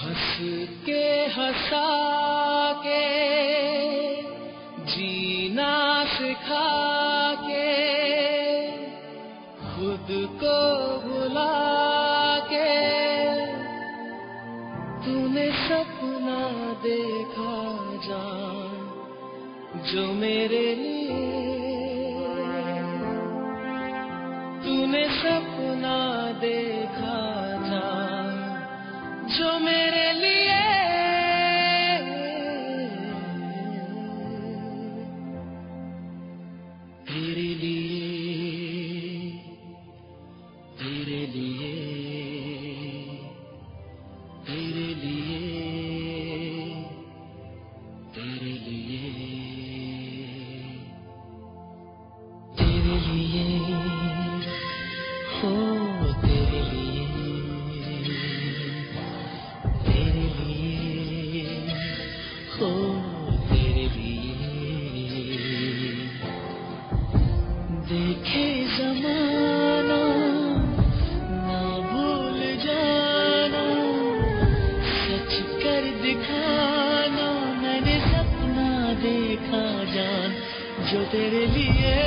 हंस के हंसा के जीना सिखा के खुद को भुला के तूने सपना देखा जान जो मेरे लिए तूने सपना देखा जान जो मेरे लिए तेरे लिए तेरे लिए तेरे लिए तेरे लिए तेरे लिए हो तेरे लिए तेरे लिए हो तेरे लिए देखे ज़माना ना भूल जाना सच कर दिखाना मैंने सपना देखा जान जो तेरे लिए